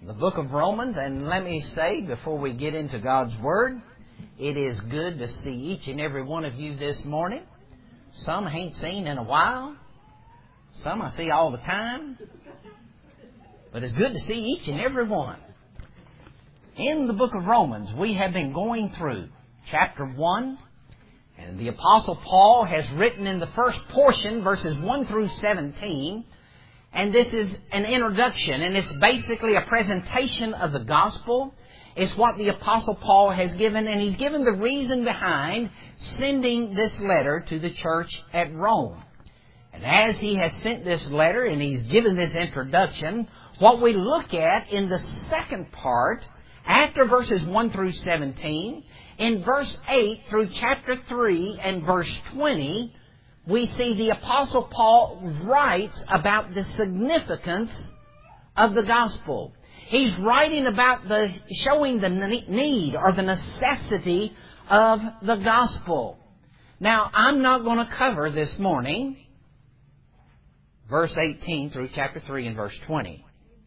the book of Romans, and let me say before we get into God's Word, it is good to see each and every one of you this morning. Some I ain't seen in a while. Some I see all the time. But it's good to see each and every one. In the book of Romans, we have been going through chapter 1, and the Apostle Paul has written in the first portion, verses 1 through 17, and this is an introduction, and it's basically a presentation of the gospel. It's what the Apostle Paul has given, and he's given the reason behind sending this letter to the church at Rome. And as he has sent this letter and he's given this introduction, what we look at in the second part, after verses 1 through 17, in verse 8 through chapter 3 and verse 20, we see the Apostle Paul writes about the significance of the gospel. He's writing about showing the need or the necessity of the gospel. Now, I'm not going to cover this morning verse 18 through chapter 3 and verse 20.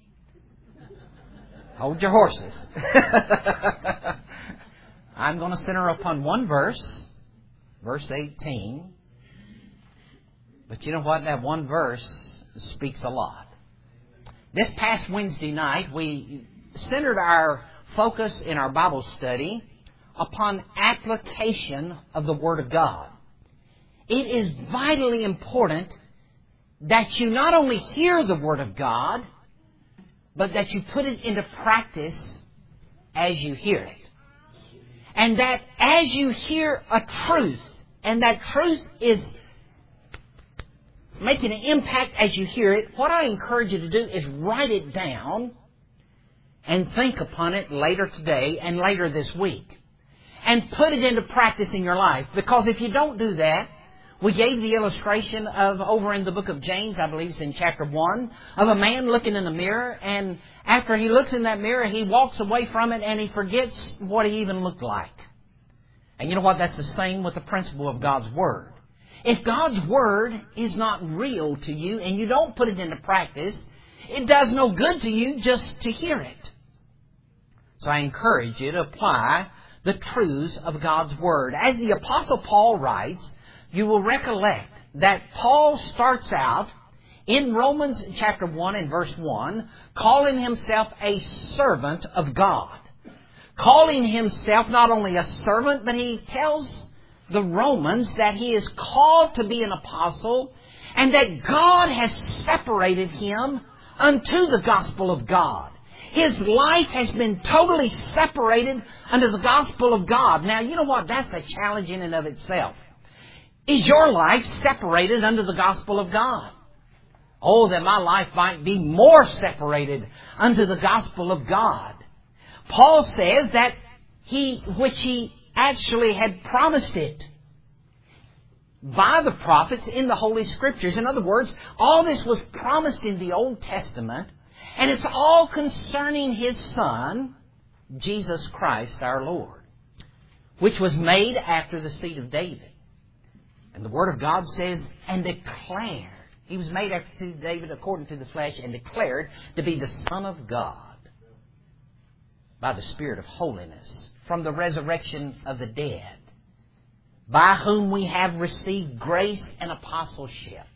Hold your horses. I'm going to center upon one verse, verse 18. But you know what? That one verse speaks a lot. This past Wednesday night, we centered our focus in our Bible study upon application of the Word of God. It is vitally important that you not only hear the Word of God, but that you put it into practice as you hear it. And that as you hear a truth, and that truth is making an impact as you hear it, what I encourage you to do is write it down and think upon it later today and later this week. And put it into practice in your life. Because if you don't do that, we gave the illustration of over in the book of James, I believe it's in chapter 1, of a man looking in the mirror, and after he looks in that mirror, he walks away from it and he forgets what he even looked like. And you know what? That's the same with the principle of God's Word. If God's Word is not real to you and you don't put it into practice, it does no good to you just to hear it. So I encourage you to apply the truths of God's Word. As the Apostle Paul writes, you will recollect that Paul starts out in Romans chapter 1 and verse 1, calling himself a servant of God. Calling himself not only a servant, but he tells the Romans that he is called to be an apostle and that God has separated him unto the gospel of God. His life has been totally separated unto the gospel of God. Now, you know what? That's a challenge in and of itself. Is your life separated unto the gospel of God? Oh, that my life might be more separated unto the gospel of God. Paul says that which he actually had promised it by the prophets in the Holy Scriptures. In other words, all this was promised in the Old Testament, and it's all concerning His Son, Jesus Christ our Lord, which was made after the seed of David. And the Word of God says, and declared. He was made after the seed of David according to the flesh and declared to be the Son of God by the Spirit of holiness from the resurrection of the dead, by whom we have received grace and apostleship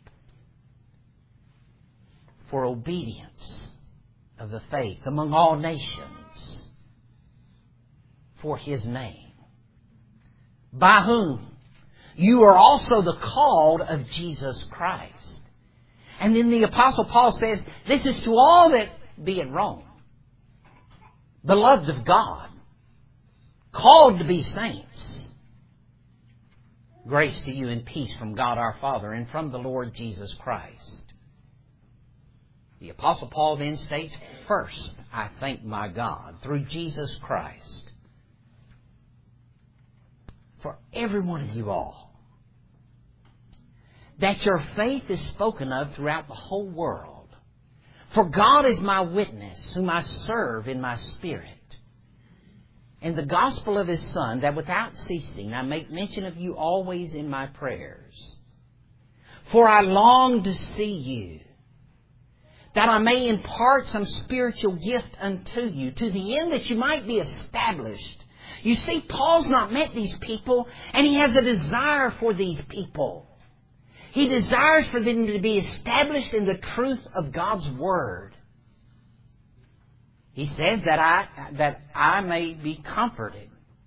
for obedience of the faith among all nations for His name, by whom you are also the called of Jesus Christ. And then the Apostle Paul says, this is to all that be in Rome, beloved of God, called to be saints. Grace to you and peace from God our Father and from the Lord Jesus Christ. The Apostle Paul then states, first, I thank my God through Jesus Christ for every one of you all, that your faith is spoken of throughout the whole world. For God is my witness, whom I serve in my spirit, and the gospel of His Son, that without ceasing I make mention of you always in my prayers. For I long to see you, that I may impart some spiritual gift unto you, to the end that you might be established. You see, Paul's not met these people, and he has a desire for these people. He desires for them to be established in the truth of God's Word. He says that I may be comforted.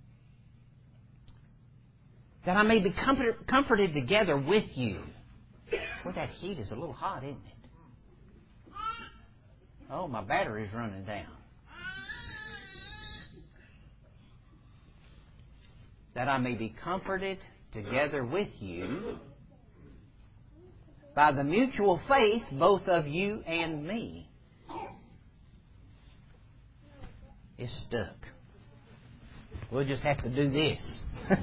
That I may be comforted together with you. Boy, that heat is a little hot, isn't it? Oh, my battery's running down. That I may be comforted together with you by the mutual faith both of you and me. It's stuck. We'll just have to do this.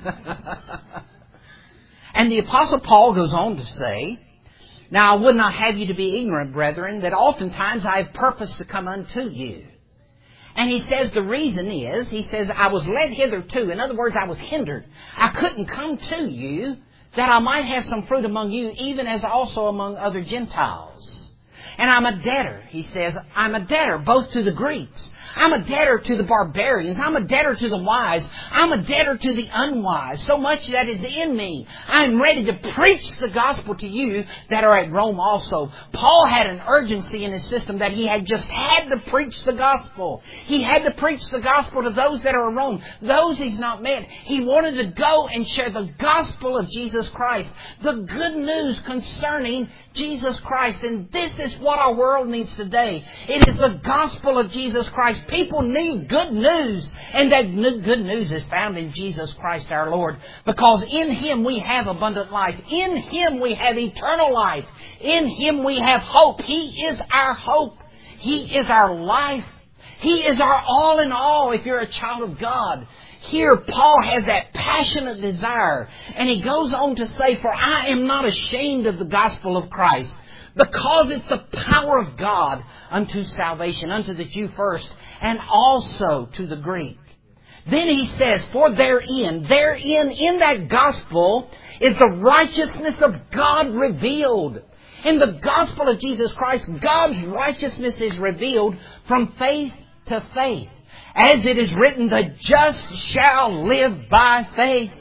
And the Apostle Paul goes on to say, now I would not have you to be ignorant, brethren, that oftentimes I have purposed to come unto you. And he says the reason is, he says, I was led hitherto. In other words, I was hindered. I couldn't come to you that I might have some fruit among you, even as also among other Gentiles. And I'm a debtor, he says, I'm a debtor both to the Greeks. I'm a debtor to the barbarians. I'm a debtor to the wise. I'm a debtor to the unwise. So much that is in me. I'm ready to preach the gospel to you that are at Rome also. Paul had an urgency in his system that he had just had to preach the gospel. He had to preach the gospel to those that are in Rome. Those he's not met. He wanted to go and share the gospel of Jesus Christ. The good news concerning Jesus Christ. And this is what our world needs today. It is the gospel of Jesus Christ. People need good news. And that good news is found in Jesus Christ our Lord. Because in Him we have abundant life. In Him we have eternal life. In Him we have hope. He is our hope. He is our life. He is our all in all if you're a child of God. Here Paul has that passionate desire. And he goes on to say, for I am not ashamed of the gospel of Christ, because it's the power of God unto salvation, unto the Jew first, and also to the Greek. Then he says, for therein, in that gospel, is the righteousness of God revealed. In the gospel of Jesus Christ, God's righteousness is revealed from faith to faith. As it is written, the just shall live by faith.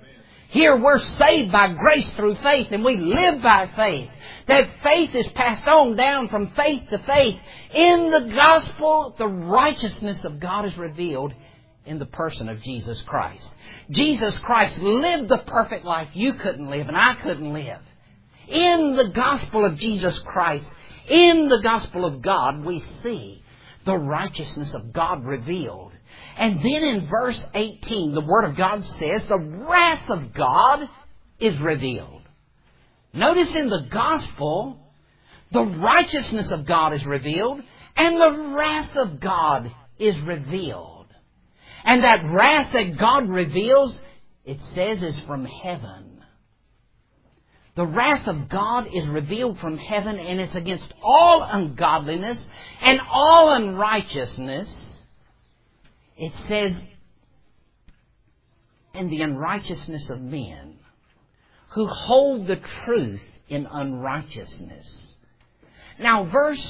Here we're saved by grace through faith, and we live by faith. That faith is passed on down from faith to faith. In the gospel, the righteousness of God is revealed in the person of Jesus Christ. Jesus Christ lived the perfect life you couldn't live and I couldn't live. In the gospel of Jesus Christ, in the gospel of God, we see the righteousness of God revealed. And then in verse 18, the Word of God says, the wrath of God is revealed. Notice in the gospel, the righteousness of God is revealed, and the wrath of God is revealed. And that wrath that God reveals, it says, is from heaven. The wrath of God is revealed from heaven, and it's against all ungodliness and all unrighteousness. It says, and the unrighteousness of men who hold the truth in unrighteousness. Now, verse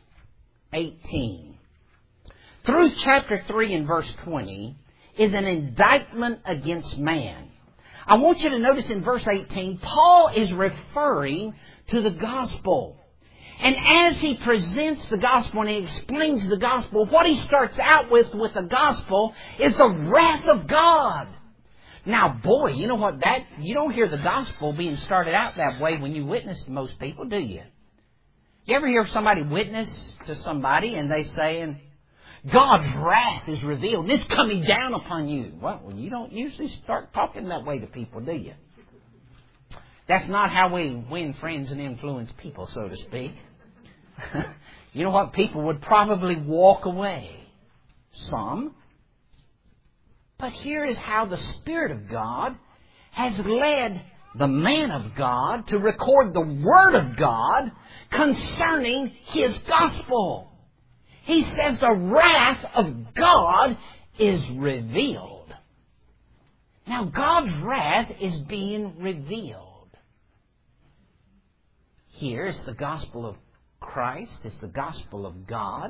18 through chapter 3 and verse 20 is an indictment against man. I want you to notice in verse 18, Paul is referring to the gospel. And as he presents the gospel and he explains the gospel, what he starts out with the gospel is the wrath of God. Now, boy, you know what? You don't hear the gospel being started out that way when you witness to most people, do you? You ever hear somebody witness to somebody and they say, God's wrath is revealed and it's coming down upon you? Well, you don't usually start talking that way to people, do you? That's not how we win friends and influence people, so to speak. You know what? People would probably walk away. Some. But here is how the Spirit of God has led the man of God to record the Word of God concerning His gospel. He says the wrath of God is revealed. Now, God's wrath is being revealed. Here is the gospel of Christ is the gospel of God,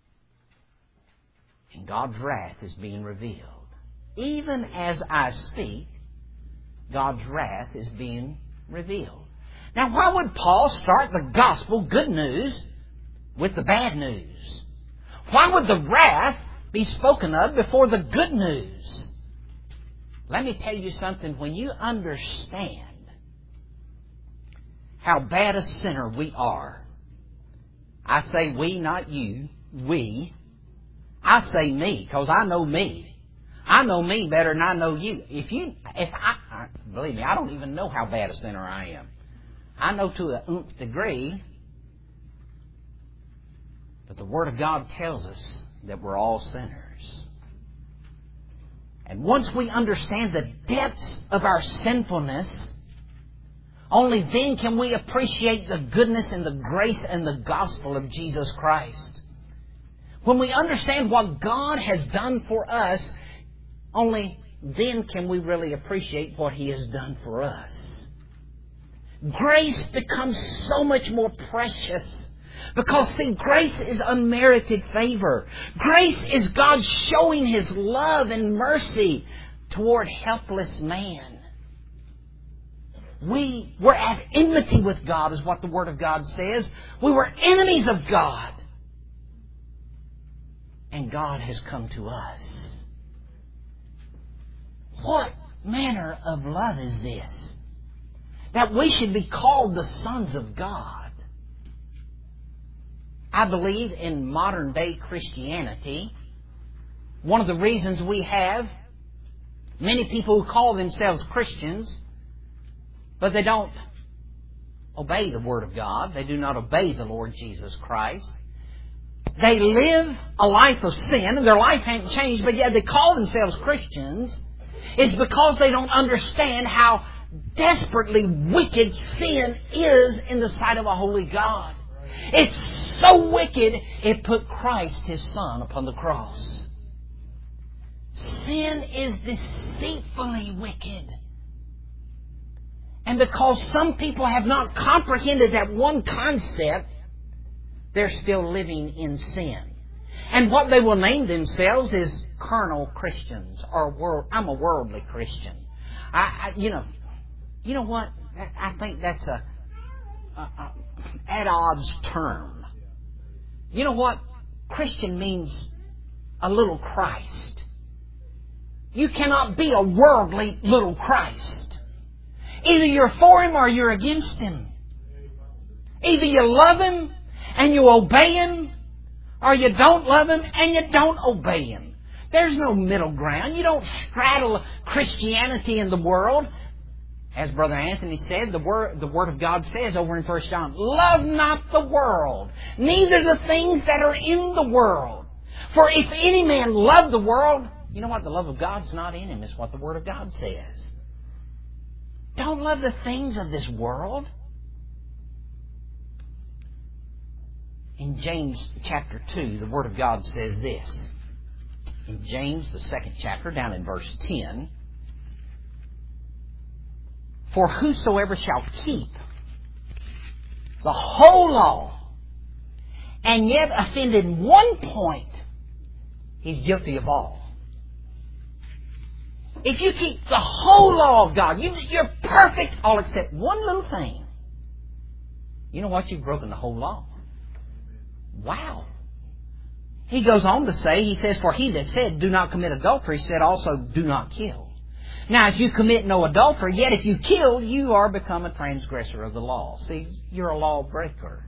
and God's wrath is being revealed. Even as I speak, God's wrath is being revealed. Now, why would Paul start the gospel, good news, with the bad news? Why would the wrath be spoken of before the good news? Let me tell you something. When you understand how bad a sinner we are, I say we, not you, we. I say me, because I know me. I know me better than I know you. Believe me, I don't even know how bad a sinner I am. I know to an nth degree, but the Word of God tells us that we're all sinners. And once we understand the depths of our sinfulness, only then can we appreciate the goodness and the grace and the gospel of Jesus Christ. When we understand what God has done for us, only then can we really appreciate what He has done for us. Grace becomes so much more precious because, see, grace is unmerited favor. Grace is God showing His love and mercy toward helpless man. We were at enmity with God, is what the Word of God says. We were enemies of God. And God has come to us. What manner of love is this? That we should be called the sons of God. I believe in modern day Christianity, one of the reasons we have many people who call themselves Christians, but they don't obey the Word of God. They do not obey the Lord Jesus Christ. They live a life of sin, and their life hasn't changed, but yet they call themselves Christians, is because they don't understand how desperately wicked sin is in the sight of a holy God. It's so wicked, it put Christ, His Son, upon the cross. Sin is deceitfully wicked. And because some people have not comprehended that one concept, they're still living in sin. And what they will name themselves is carnal Christians, or I'm a worldly Christian. You know what? I think that's a at odds term. You know what? Christian means a little Christ. You cannot be a worldly little Christ. Either you're for Him or you're against Him. Either you love Him and you obey Him, or you don't love Him and you don't obey Him. There's no middle ground. You don't straddle Christianity in the world. As Brother Anthony said, the Word of God says over in 1 John, love not the world, neither the things that are in the world. For if any man love the world, you know what? The love of God's not in him, is what the Word of God says. Don't love the things of this world. In James chapter 2, the Word of God says this. In James, the 2nd chapter, down in verse 10, for whosoever shall keep the whole law and yet offend in one point, he's guilty of all. If you keep the whole law of God, you're perfect, all except one little thing. You know what? You've broken the whole law. Wow. He goes on to say, he says, for he that said, do not commit adultery, said also, do not kill. Now, if you commit no adultery, yet if you kill, you are become a transgressor of the law. See, you're a lawbreaker.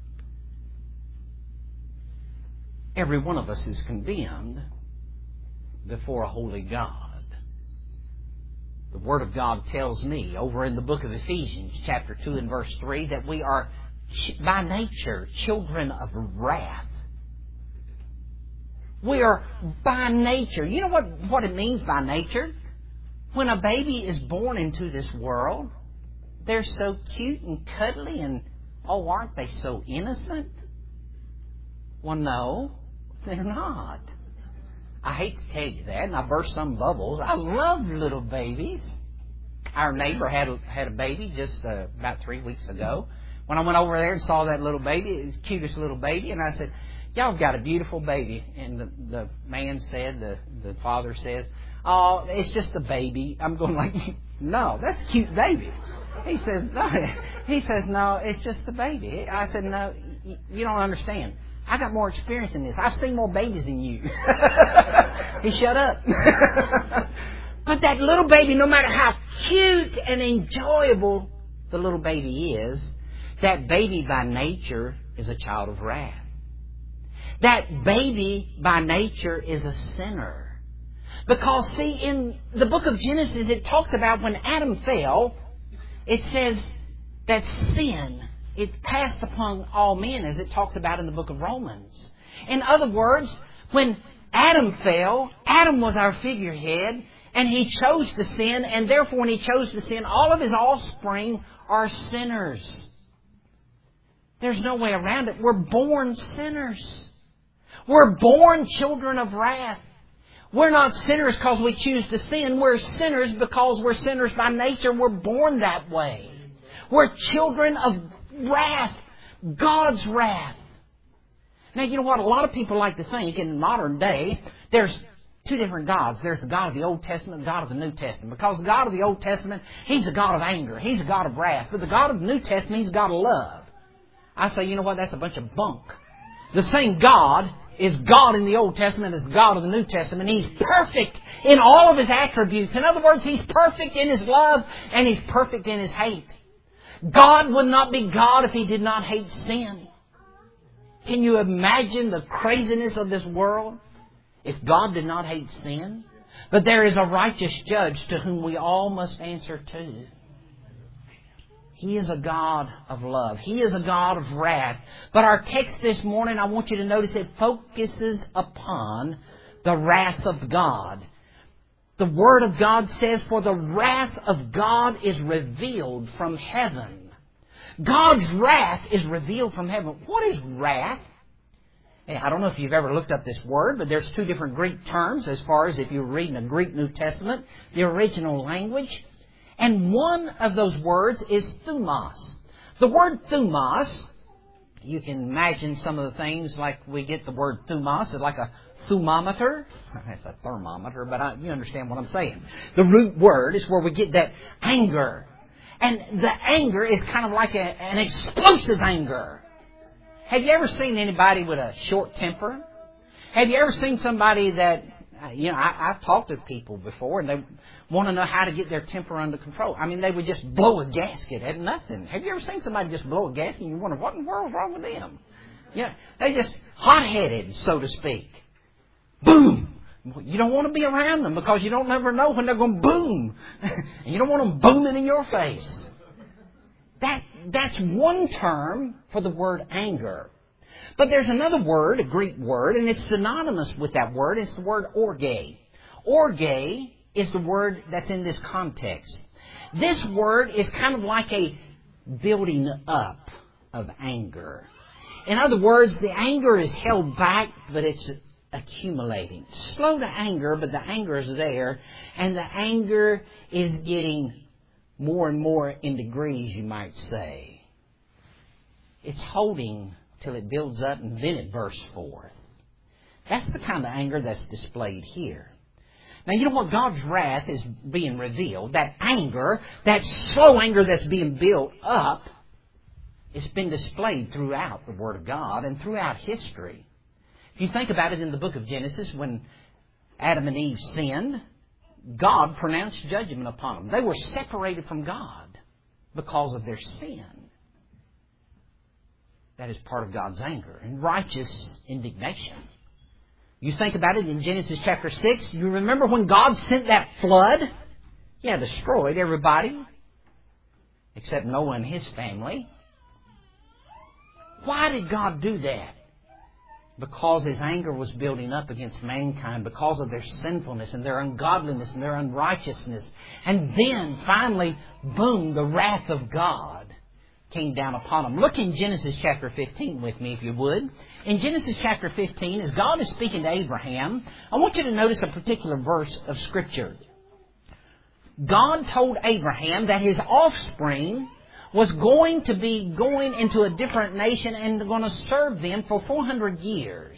Every one of us is condemned before a holy God. The Word of God tells me over in the book of Ephesians, chapter 2 and verse 3, that we are by nature children of wrath. We are by nature. You know what it means by nature? When a baby is born into this world, they're so cute and cuddly and, oh, aren't they so innocent? Well, no, they're not. I hate to tell you that, and I burst some bubbles. I love little babies. Our neighbor had a baby just about 3 weeks ago. when I went over there and saw that little baby, it was the cutest little baby, and I said, y'all got a beautiful baby. And the man said, the father says, oh, it's just a baby. I'm going like, no, that's a cute baby. He says, no, it's just a baby. I said, no, you don't understand. I got more experience in this. I've seen more babies than you. He shut up. But that little baby, no matter how cute and enjoyable the little baby is, that baby by nature is a child of wrath. That baby by nature is a sinner. Because, see, in the book of Genesis, it talks about when Adam fell, it says that sin, it passed upon all men, as it talks about in the book of Romans. In other words, when Adam fell, Adam was our figurehead, and he chose to sin, and therefore when he chose to sin, all of his offspring are sinners. There's no way around it. We're born sinners. We're born children of wrath. We're not sinners because we choose to sin. We're sinners because we're sinners by nature. We're born that way. We're children of wrath. God's wrath. Now, you know what? A lot of people like to think in modern day, there's two different gods. There's the God of the Old Testament and the God of the New Testament. Because the God of the Old Testament, He's a God of anger. He's a God of wrath. But the God of the New Testament, He's a God of love. I say, you know what? That's a bunch of bunk. The same God is God in the Old Testament as God of the New Testament. He's perfect in all of His attributes. In other words, He's perfect in His love and He's perfect in His hate. God would not be God if He did not hate sin. Can you imagine the craziness of this world if God did not hate sin? But there is a righteous judge to whom we all must answer to. He is a God of love. He is a God of wrath. But our text this morning, I want you to notice it focuses upon the wrath of God. The Word of God says, for the wrath of God is revealed from heaven. God's wrath is revealed from heaven. What is wrath? Hey, I don't know if you've ever looked up this word, but there's two different Greek terms as far as if you're reading a Greek New Testament, the original language. And one of those words is thumos. The word thumos, you can imagine some of the things like we get the word thumos. It's like a thermometer. It's a thermometer, but you understand what I'm saying. The root word is where we get that anger. And the anger is kind of like an explosive anger. Have you ever seen anybody with a short temper? Have you ever seen somebody that, I've talked to people before and they want to know how to get their temper under control. I mean, they would just blow a gasket at nothing. Have you ever seen somebody just blow a gasket and you wonder what in the world's wrong with them? Yeah, they just hot-headed, so to speak. Boom! You don't want to be around them because you don't never know when they're going to boom. And you don't want them booming in your face. That's one term for the word anger. But there's another word, a Greek word, and it's synonymous with that word. It's the word orge. Orge is the word that's in this context. This word is kind of like a building up of anger. In other words, the anger is held back, but it's accumulating. Slow to anger, but the anger is there. And the anger is getting more and more in degrees, you might say. It's holding till it builds up and then it bursts forth. That's the kind of anger that's displayed here. Now, you know what? God's wrath is being revealed. That anger, that slow anger that's being built up, it's been displayed throughout the Word of God and throughout history. If you think about it in the book of Genesis, when Adam and Eve sinned, God pronounced judgment upon them. They were separated from God because of their sin. That is part of God's anger and righteous indignation. You think about it in Genesis chapter 6. You remember when God sent that flood? Yeah, destroyed everybody except Noah and his family. Why did God do that? Because His anger was building up against mankind because of their sinfulness and their ungodliness and their unrighteousness. And then, finally, boom, the wrath of God came down upon them. Look in Genesis chapter 15 with me, if you would. In Genesis chapter 15, as God is speaking to Abraham, I want you to notice a particular verse of Scripture. God told Abraham that his offspring was going to be going into a different nation and going to serve them for 400 years.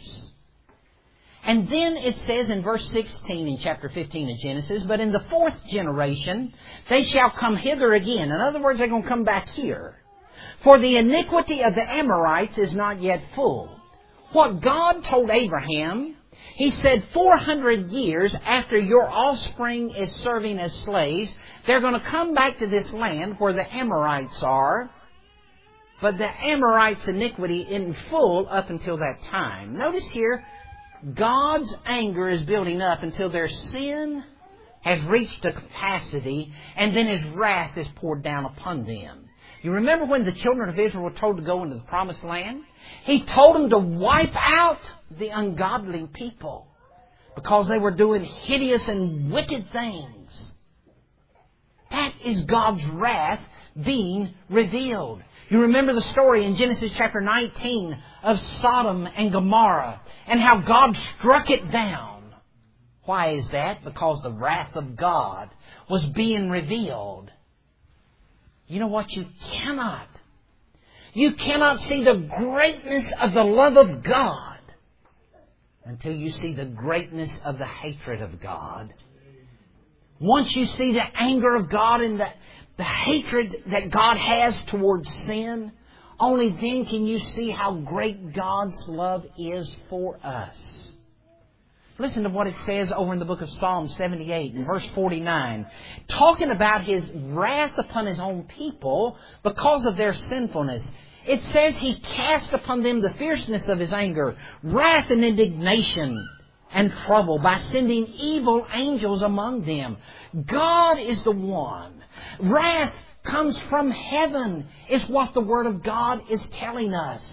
And then it says in verse 16 in chapter 15 of Genesis, but in the fourth generation they shall come hither again. In other words, they're going to come back here. For the iniquity of the Amorites is not yet full. What God told Abraham, He said 400 years after your offspring is serving as slaves, they're going to come back to this land where the Amorites are. But the Amorites' iniquity isn't full up until that time. Notice here, God's anger is building up until their sin has reached a capacity, and then His wrath is poured down upon them. You remember when the children of Israel were told to go into the promised land? He told them to wipe out the ungodly people because they were doing hideous and wicked things. That is God's wrath being revealed. You remember the story in Genesis chapter 19 of Sodom and Gomorrah and how God struck it down. Why is that? Because the wrath of God was being revealed. You know what? You cannot see the greatness of the love of God until you see the greatness of the hatred of God. Once you see the anger of God and the hatred that God has towards sin, only then can you see how great God's love is for us. Listen to what it says over in the book of Psalm 78 in verse 49. Talking about His wrath upon His own people because of their sinfulness. It says He cast upon them the fierceness of His anger, wrath and indignation and trouble by sending evil angels among them. God is the one. Wrath comes from heaven, is what the Word of God is telling us.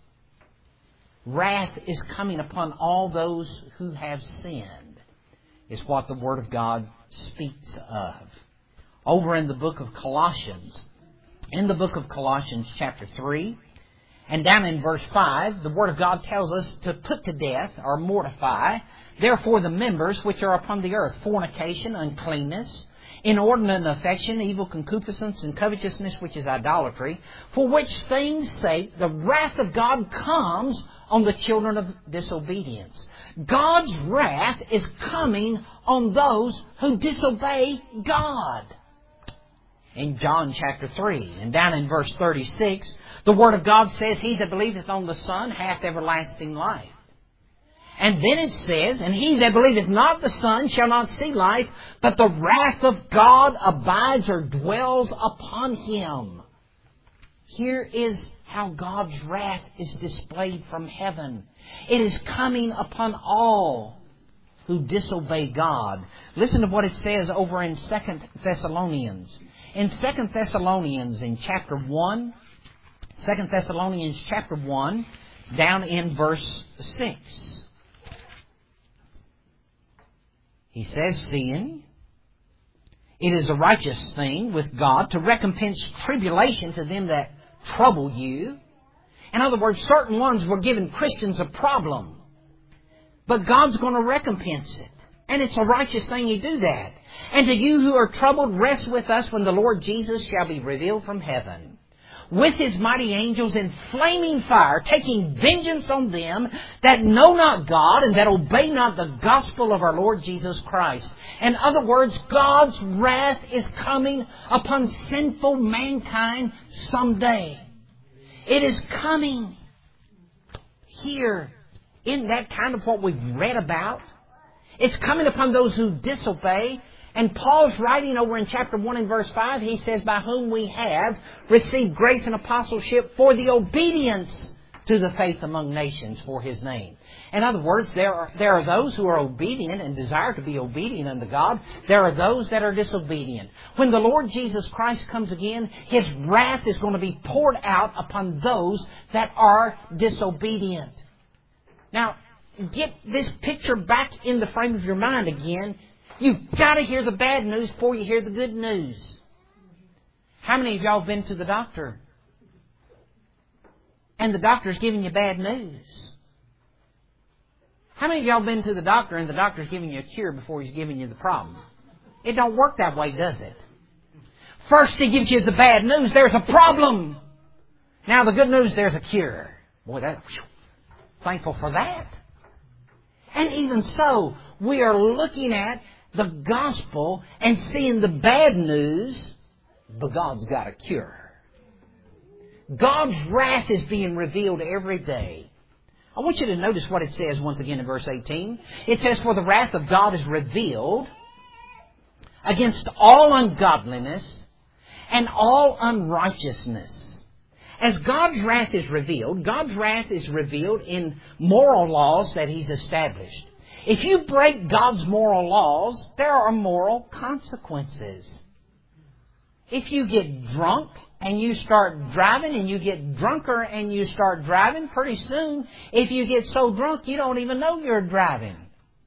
Wrath is coming upon all those who have sinned, is what the Word of God speaks of. Over in the book of Colossians, chapter 3, and down in verse 5, the Word of God tells us to put to death or mortify, therefore the members which are upon the earth, fornication, uncleanness, inordinate affection, evil concupiscence, and covetousness, which is idolatry, for which things' sake the wrath of God comes on the children of disobedience. God's wrath is coming on those who disobey God. In John chapter 3, and down in verse 36, the Word of God says, He that believeth on the Son hath everlasting life. And then it says, and he that believeth not the Son shall not see life, but the wrath of God abides or dwells upon him. Here is how God's wrath is displayed from heaven. It is coming upon all who disobey God. Listen to what it says over in 2 Thessalonians. In 2 Thessalonians in chapter 1, 2 Thessalonians chapter 1, down in verse 6. He says, seeing it is a righteous thing with God to recompense tribulation to them that trouble you. In other words, certain ones were giving Christians a problem. But God's going to recompense it. And it's a righteous thing you do that. And to you who are troubled, rest with us when the Lord Jesus shall be revealed from heaven, with His mighty angels in flaming fire, taking vengeance on them that know not God and that obey not the gospel of our Lord Jesus Christ. In other words, God's wrath is coming upon sinful mankind someday. It is coming here in that kind of what we've read about. It's coming upon those who disobey. And Paul's writing over in chapter 1 and verse 5, he says, by whom we have received grace and apostleship for the obedience to the faith among nations for His name. In other words, there are those who are obedient and desire to be obedient unto God. There are those that are disobedient. When the Lord Jesus Christ comes again, His wrath is going to be poured out upon those that are disobedient. Now, get this picture back in the frame of your mind again. You've got to hear the bad news before you hear the good news. How many of y'all have been to the doctor? And the doctor's giving you bad news. How many of y'all have been to the doctor and the doctor's giving you a cure before he's giving you the problem? It don't work that way, does it? First He gives you the bad news. There's a problem. Now the good news, there's a cure. Boy, thankful for that. And even so, we are looking at the gospel and seeing the bad news, but God's got a cure. God's wrath is being revealed every day. I want you to notice what it says once again in verse 18. It says, "For the wrath of God is revealed against all ungodliness and all unrighteousness." As God's wrath is revealed in moral laws that He's established. If you break God's moral laws, there are moral consequences. If you get drunk and you start driving, and you get drunker and you start driving, pretty soon, if you get so drunk, you don't even know you're driving.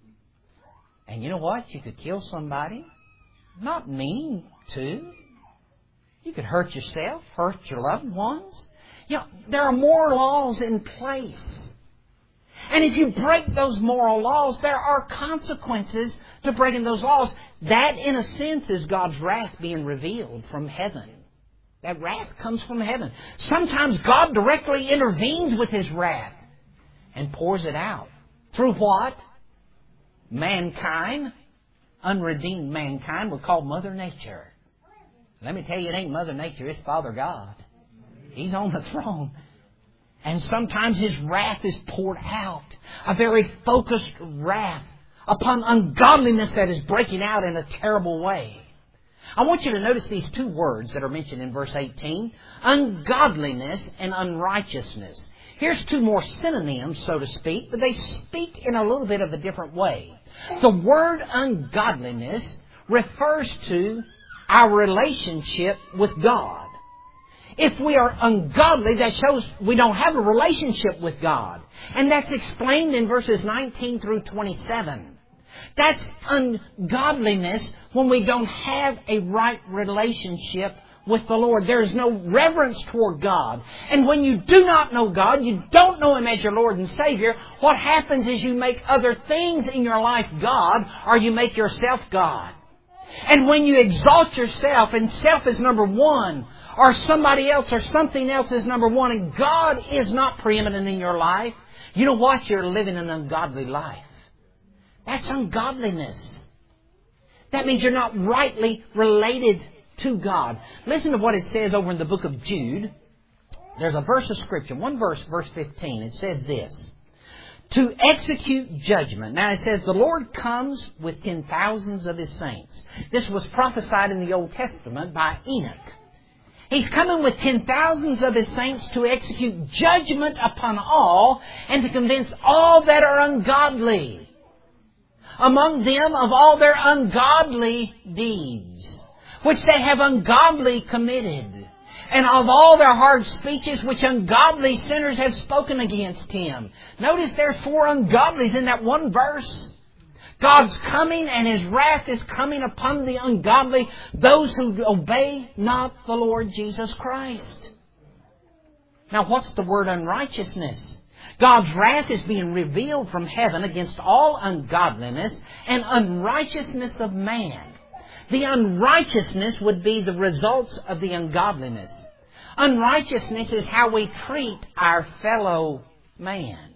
And you know what? You could kill somebody. Not mean to. You could hurt yourself, hurt your loved ones. You know, there are moral laws in place. And if you break those moral laws, there are consequences to breaking those laws. That, in a sense, is God's wrath being revealed from heaven. That wrath comes from heaven. Sometimes God directly intervenes with His wrath and pours it out. Through what? Mankind, unredeemed mankind, we're called Mother Nature. Let me tell you, it ain't Mother Nature, it's Father God. He's on the throne. And sometimes His wrath is poured out. A very focused wrath upon ungodliness that is breaking out in a terrible way. I want you to notice these two words that are mentioned in verse 18. Ungodliness and unrighteousness. Here's two more synonyms, so to speak, but they speak in a little bit of a different way. The word ungodliness refers to our relationship with God. If we are ungodly, that shows we don't have a relationship with God. And that's explained in verses 19 through 27. That's ungodliness when we don't have a right relationship with the Lord. There is no reverence toward God. And when you do not know God, you don't know Him as your Lord and Savior, what happens is you make other things in your life God, or you make yourself God. And when you exalt yourself, and self is number one, or somebody else or something else is number one, and God is not preeminent in your life, you know what? You're living an ungodly life. That's ungodliness. That means you're not rightly related to God. Listen to what it says over in the book of Jude. There's a verse of Scripture, one verse, verse 15. It says this: to execute judgment. Now it says the Lord comes with 10,000s of His saints. This was prophesied in the Old Testament by Enoch. He's coming with 10,000s of His saints to execute judgment upon all and to convince all that are ungodly. Among them of all their ungodly deeds, which they have ungodly committed, and of all their hard speeches which ungodly sinners have spoken against Him. Notice there's 4 ungodlies in that one verse. God's coming and His wrath is coming upon the ungodly, those who obey not the Lord Jesus Christ. Now what's the word unrighteousness? God's wrath is being revealed from heaven against all ungodliness and unrighteousness of man. The unrighteousness would be the results of the ungodliness. Unrighteousness is how we treat our fellow man.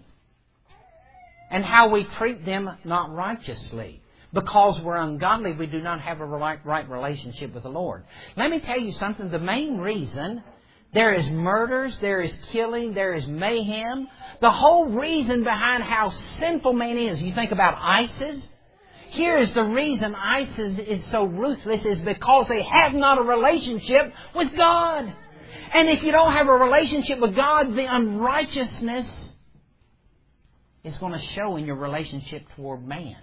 And how we treat them not righteously. Because we're ungodly, we do not have a right relationship with the Lord. Let me tell you something. The main reason there is murders, there is killing, there is mayhem. The whole reason behind how sinful man is. You think about ISIS. Here is the reason ISIS is so ruthless, is because they have not a relationship with God. And if you don't have a relationship with God, the unrighteousness is going to show in your relationship toward man.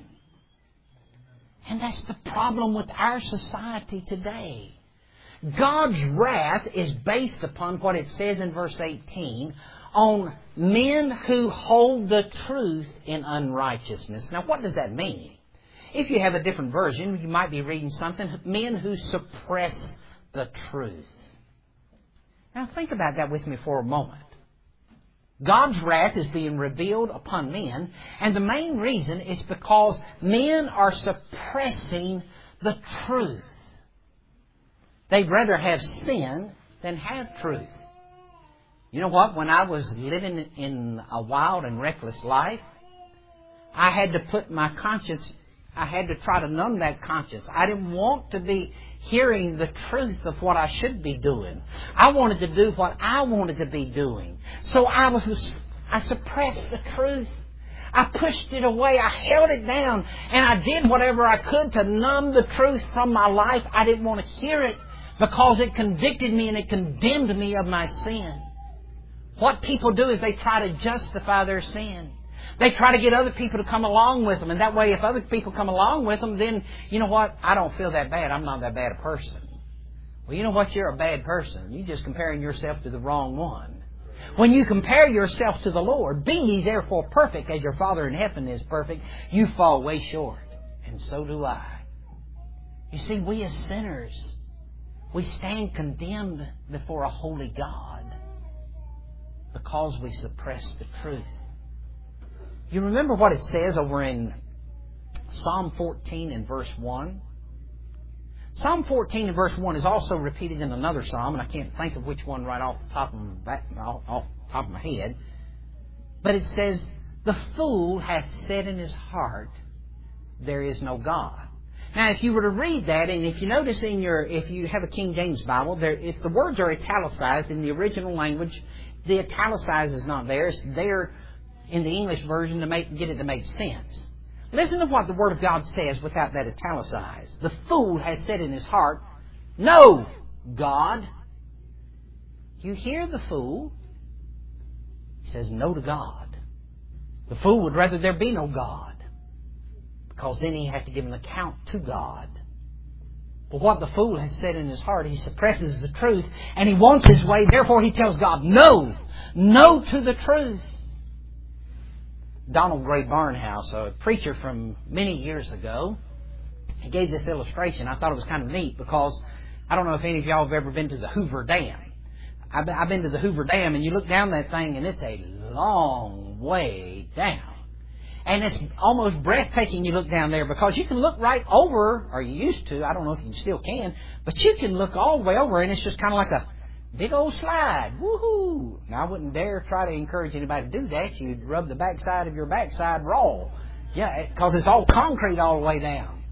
And that's the problem with our society today. God's wrath is based upon what it says in verse 18, on men who hold the truth in unrighteousness. Now what does that mean? If you have a different version, you might be reading something, men who suppress the truth. Now think about that with me for a moment. God's wrath is being revealed upon men, and the main reason is because men are suppressing the truth. They'd rather have sin than have truth. You know what? When I was living in a wild and reckless life, I had to put my conscience, I had to try to numb that conscience. I didn't want to be hearing the truth of what I should be doing. I wanted to do what I wanted to be doing. So I suppressed the truth. I pushed it away. I held it down. And I did whatever I could to numb the truth from my life. I didn't want to hear it because it convicted me and it condemned me of my sin. What people do is they try to justify their sin. They try to get other people to come along with them. And that way, if other people come along with them, then, you know what? I don't feel that bad. I'm not that bad a person. Well, you know what? You're a bad person. You're just comparing yourself to the wrong one. When you compare yourself to the Lord, be ye therefore perfect as your Father in heaven is perfect, you fall way short. And so do I. You see, we as sinners, we stand condemned before a holy God because we suppress the truth. You remember what it says over in Psalm 14 and verse 1? Psalm 14 and verse 1 is also repeated in another psalm, and I can't think of which one right off the top of my head. But it says, "The fool hath said in his heart, there is no God." Now, if you were to read that, and if you notice if you have a King James Bible, if the words are italicized in the original language, the italicized is not there. It's there in the English version to get it to make sense. Listen to what the Word of God says without that italicized. "The fool has said in his heart, no God." You hear the fool. He says no to God. The fool would rather there be no God, because then he has to give an account to God. But what the fool has said in his heart, he suppresses the truth and he wants his way. Therefore he tells God no. No to the truth. Donald Gray Barnhouse, a preacher from many years ago, he gave this illustration. I thought it was kind of neat because I don't know if any of y'all have ever been to the Hoover Dam. I've been to the Hoover Dam, and you look down that thing and it's a long way down. And it's almost breathtaking you look down there because you can look right over, or you used to, I don't know if you still can, but you can look all the way over and it's just kind of like a big old slide. Woohoo! Now, I wouldn't dare try to encourage anybody to do that. You'd rub the backside of your backside raw. Yeah, because it's all concrete all the way down.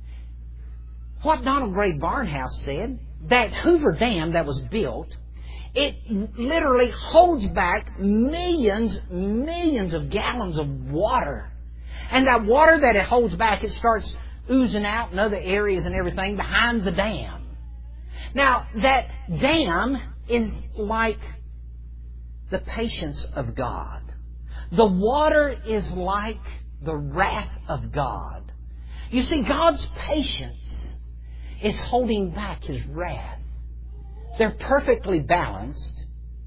What Donald Gray Barnhouse said, that Hoover Dam that was built, it literally holds back millions of gallons of water. And that water that it holds back, it starts oozing out in other areas and everything behind the dam. Now, that dam is like the patience of God. The water is like the wrath of God. You see, God's patience is holding back His wrath. They're perfectly balanced,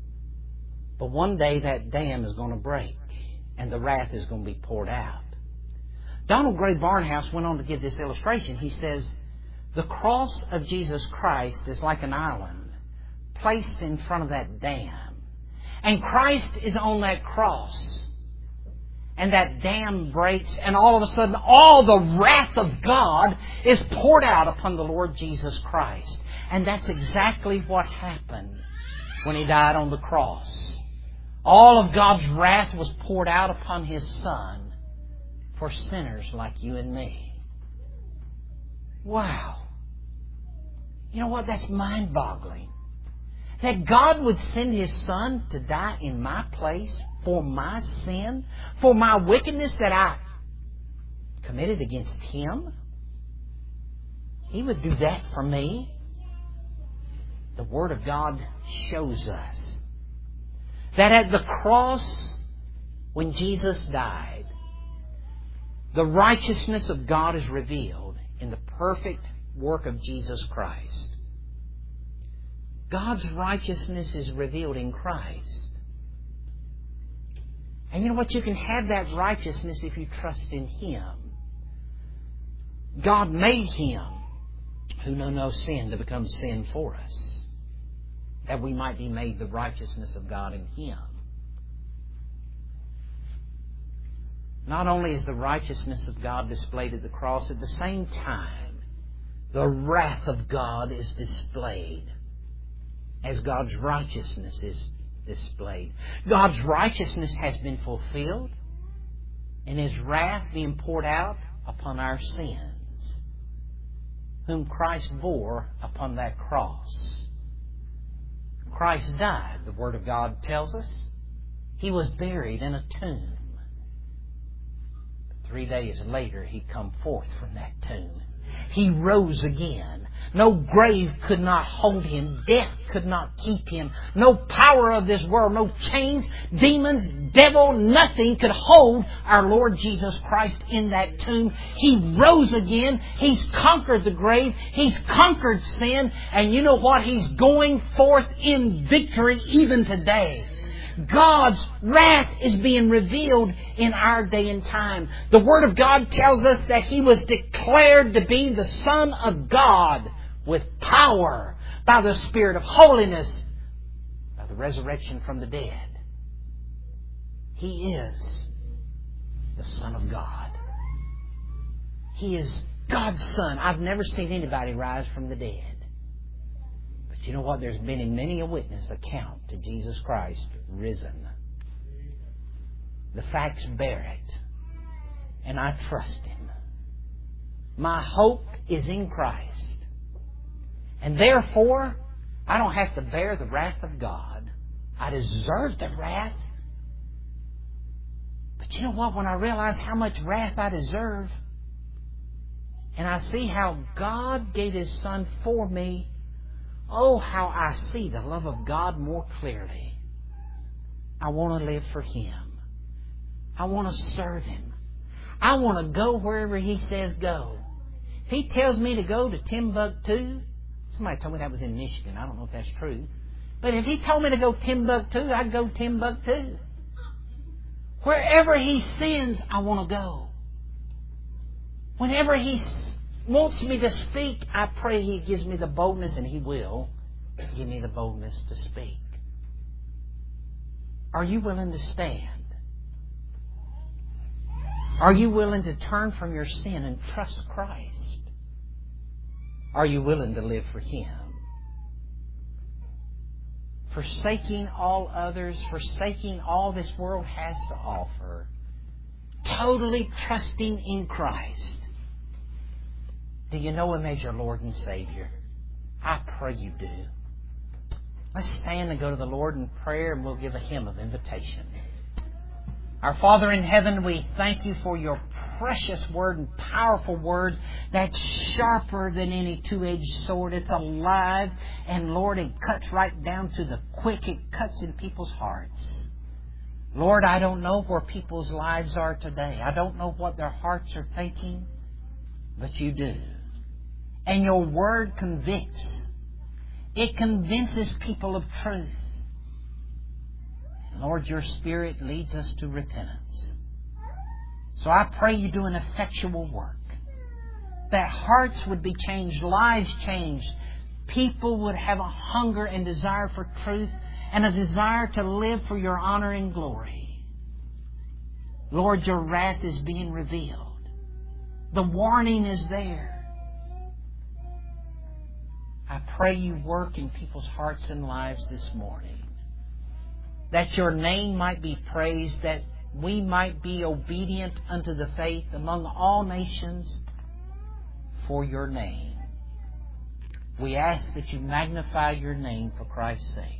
but one day that dam is going to break and the wrath is going to be poured out. Donald Gray Barnhouse went on to give this illustration. He says, the cross of Jesus Christ is like an island placed in front of that dam. And Christ is on that cross. And that dam breaks, and all of a sudden all the wrath of God is poured out upon the Lord Jesus Christ. And that's exactly what happened when He died on the cross. All of God's wrath was poured out upon His Son for sinners like you and me. Wow. You know what? That's mind-boggling. That God would send His Son to die in my place for my sin, for my wickedness that I committed against Him. He would do that for me. The Word of God shows us that at the cross, when Jesus died, the righteousness of God is revealed in the perfect work of Jesus Christ. God's righteousness is revealed in Christ. And you know what? You can have that righteousness if you trust in Him. God made Him who knew no sin to become sin for us, that we might be made the righteousness of God in Him. Not only is the righteousness of God displayed at the cross, at the same time, the wrath of God is displayed as God's righteousness is displayed. God's righteousness has been fulfilled and His wrath being poured out upon our sins, whom Christ bore upon that cross. Christ died, the Word of God tells us. He was buried in a tomb. 3 days later, He come forth from that tomb. He rose again. No grave could not hold Him. Death could not keep Him. No power of this world, no chains, demons, devil, nothing could hold our Lord Jesus Christ in that tomb. He rose again. He's conquered the grave. He's conquered sin. And you know what? He's going forth in victory even today. God's wrath is being revealed in our day and time. The Word of God tells us that He was declared to be the Son of God with power by the Spirit of holiness, by the resurrection from the dead. He is the Son of God. He is God's Son. I've never seen anybody rise from the dead. But you know what? There's been in many a witness account to Jesus Christ risen. The facts bear it. And I trust Him. My hope is in Christ. And therefore, I don't have to bear the wrath of God. I deserve the wrath. But you know what? When I realize how much wrath I deserve, and I see how God gave His Son for me, oh, how I see the love of God more clearly. I want to live for Him. I want to serve Him. I want to go wherever He says go. If He tells me to go to Timbuktu, somebody told me that was in Michigan. I don't know if that's true. But if He told me to go Timbuktu, I'd go Timbuktu. Wherever He sends, I want to go. Whenever He wants me to speak, I pray He gives me the boldness, and He will give me the boldness to speak. Are you willing to stand? Are you willing to turn from your sin and trust Christ? Are you willing to live for Him? Forsaking all others, forsaking all this world has to offer, totally trusting in Christ. Do you know Him as your Lord and Savior? I pray you do. Let's stand and go to the Lord in prayer, and we'll give a hymn of invitation. Our Father in heaven, we thank You for Your precious Word and powerful Word that's sharper than any two-edged sword. It's alive, and Lord, it cuts right down to the quick. It cuts in people's hearts. Lord, I don't know where people's lives are today. I don't know what their hearts are thinking, but You do. And Your Word convicts. It convinces people of truth. And Lord, Your Spirit leads us to repentance. So I pray You do an effectual work. That hearts would be changed, lives changed. People would have a hunger and desire for truth and a desire to live for Your honor and glory. Lord, Your wrath is being revealed. The warning is there. I pray You work in people's hearts and lives this morning. That Your name might be praised, that we might be obedient unto the faith among all nations for Your name. We ask that You magnify Your name for Christ's sake.